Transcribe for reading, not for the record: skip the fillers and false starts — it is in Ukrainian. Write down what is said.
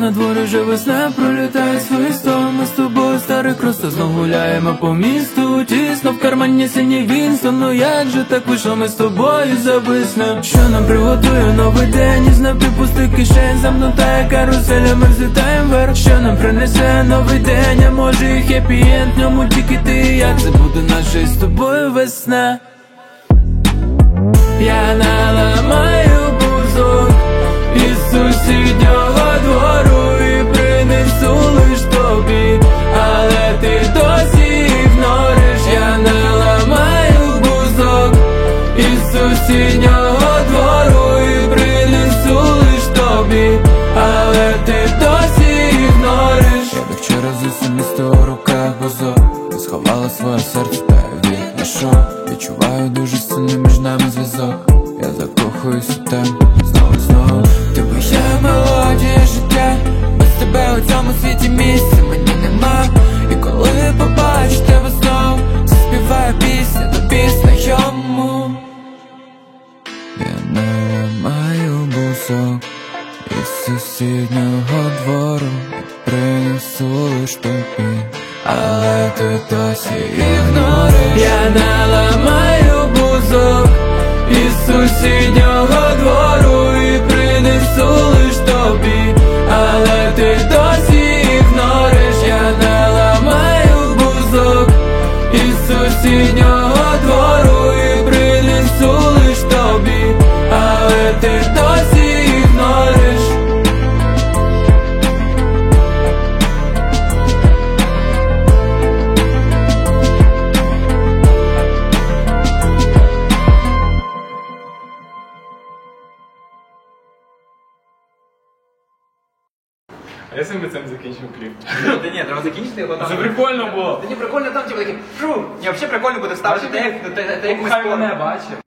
на дворі вже весна пролітає свистом. Ми з тобою старий просто знов гуляємо по місту. Тісно в кармані синій Вінстон. Ну як же так вийшло, ми з тобою зависнем? Що нам приготує новий день? Із напівпустих кишень замнута каруселя, ми взлітаємо вверх. Що нам принесе новий день, а може і хеппі-енд? В ньому тільки ти і я, це буде наша з тобою весна. Я наламаю бузок із сусіднього двору і принесу лиш тобі, але ти досі ігнориш. Я наламаю бузок із сусіднього двору і принесу лиш тобі, але ти досі ігнориш. Я до вчора з усім місто у руках бузок, ти сховала своє серце та відійшов. Відчуваю дуже сильний між нами зв'язок. Я закохуюсь у тебе знову і знову. Ти моя мелодія життя, без тебе у цьому світі місця мені нема. І коли побачу тебе знову, заспіваю пісню тобі знайому. Я наламаю бузок із сусіднього двору і принесу лиш тобі, але ти досі ігнориш. Я наламаю бузок із сусіднього двору і принесу лиш тобі, але ти досі ігнориш. Я наламаю бузок із сусіднього двору і принесу лиш тобі, але ти досі ігнориш. А якщо ми цим закінчимо кліп? Та ні, треба закінчити його там. Це прикольно було. Та ні, прикольно там, типу, такий, ні, взагалі прикольно буде ставити те, як ми Хай мене бачить.